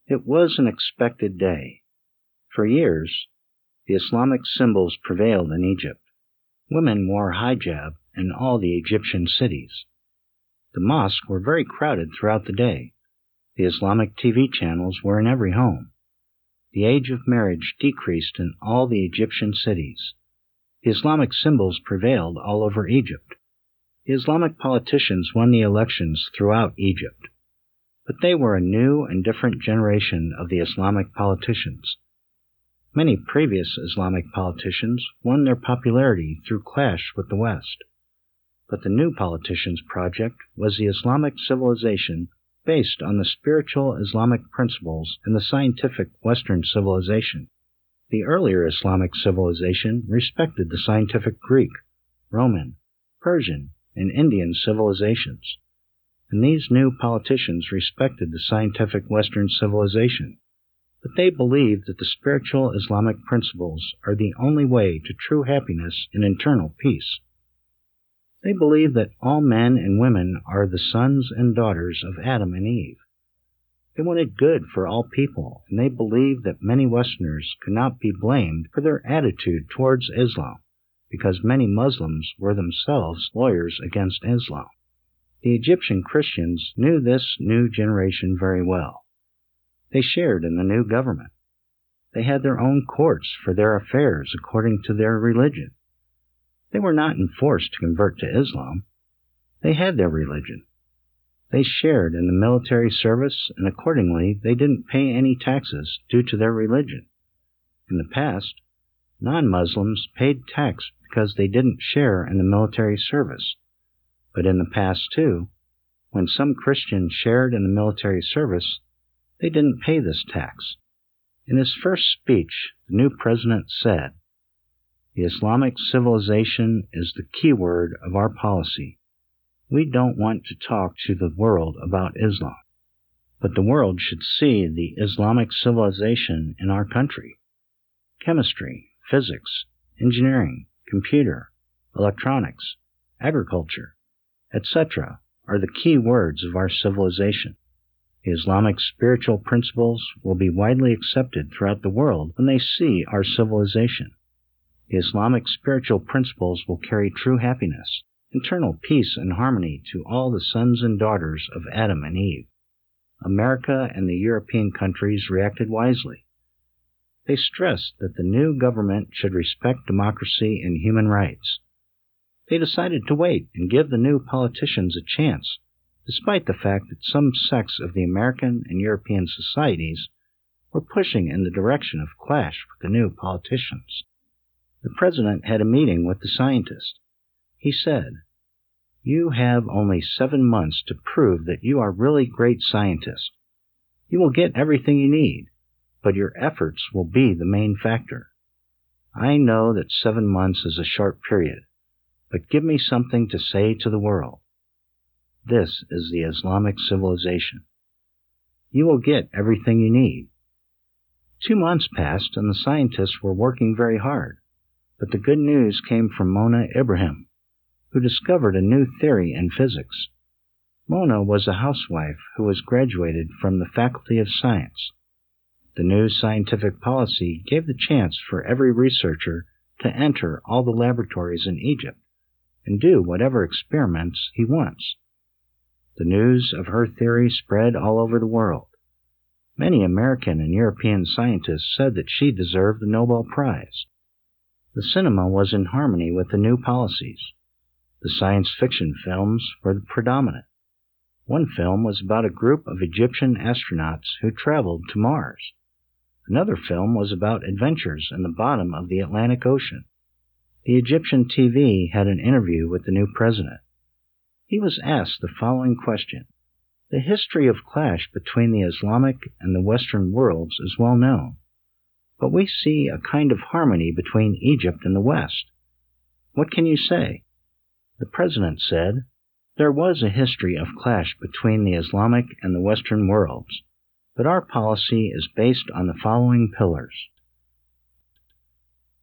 It was an expected day. For years, the Islamic symbols prevailed in Egypt. Women wore hijab in all the Egyptian cities. The mosques were very crowded throughout the day. The Islamic TV channels were in every home. The age of marriage decreased in all the Egyptian cities. The Islamic symbols prevailed all over Egypt. The Islamic politicians won the elections throughout Egypt. But they were a new and different generation of the Islamic politicians. Many previous Islamic politicians won their popularity through clash with the West. But the new politicians' project was the Islamic civilization based on the spiritual Islamic principles and the scientific Western civilization. The earlier Islamic civilization respected the scientific Greek, Roman, Persian, and Indian civilizations. And these new politicians respected the scientific Western civilization. But they believed that the spiritual Islamic principles are the only way to true happiness and internal peace. They believe that all men and women are the sons and daughters of Adam and Eve. They wanted good for all people, and they believed that many Westerners could not be blamed for their attitude towards Islam, because many Muslims were themselves lawyers against Islam. The Egyptian Christians knew this new generation very well. They shared in the new government. They had their own courts for their affairs according to their religion. They were not enforced to convert to Islam. They had their religion. They shared in the military service, and accordingly they didn't pay any taxes due to their religion. In the past, non-Muslims paid tax because they didn't share in the military service. But in the past, too, when some Christians shared in the military service, they didn't pay this tax. In his first speech, the new president said, "The Islamic civilization is the key word of our policy. We don't want to talk to the world about Islam, but the world should see the Islamic civilization in our country. Chemistry, physics, engineering, computer, electronics, agriculture, etc. are the key words of our civilization. The Islamic spiritual principles will be widely accepted throughout the world when they see our civilization. The Islamic spiritual principles will carry true happiness, internal peace and harmony to all the sons and daughters of Adam and Eve." America and the European countries reacted wisely. They stressed that the new government should respect democracy and human rights. They decided to wait and give the new politicians a chance, despite the fact that some sects of the American and European societies were pushing in the direction of clash with the new politicians. The president had a meeting with the scientists. He said, "You have only 7 months to prove that you are really great scientists. You will get everything you need, but your efforts will be the main factor. I know that 7 months is a short period, but give me something to say to the world. This is the Islamic civilization. You will get everything you need." 2 months passed, and the scientists were working very hard. But the good news came from Mona Ibrahim, who discovered a new theory in physics. Mona was a housewife who was graduated from the Faculty of Science. The new scientific policy gave the chance for every researcher to enter all the laboratories in Egypt and do whatever experiments he wants. The news of her theory spread all over the world. Many American and European scientists said that she deserved the Nobel Prize. The cinema was in harmony with the new policies. The science fiction films were predominant. One film was about a group of Egyptian astronauts who traveled to Mars. Another film was about adventures in the bottom of the Atlantic Ocean. The Egyptian TV had an interview with the new president. He was asked the following question. The history of clash between the Islamic and the Western worlds is well known, but we see a kind of harmony between Egypt and the West. What can you say? The president said, "There was a history of clash between the Islamic and the Western worlds, but our policy is based on the following pillars.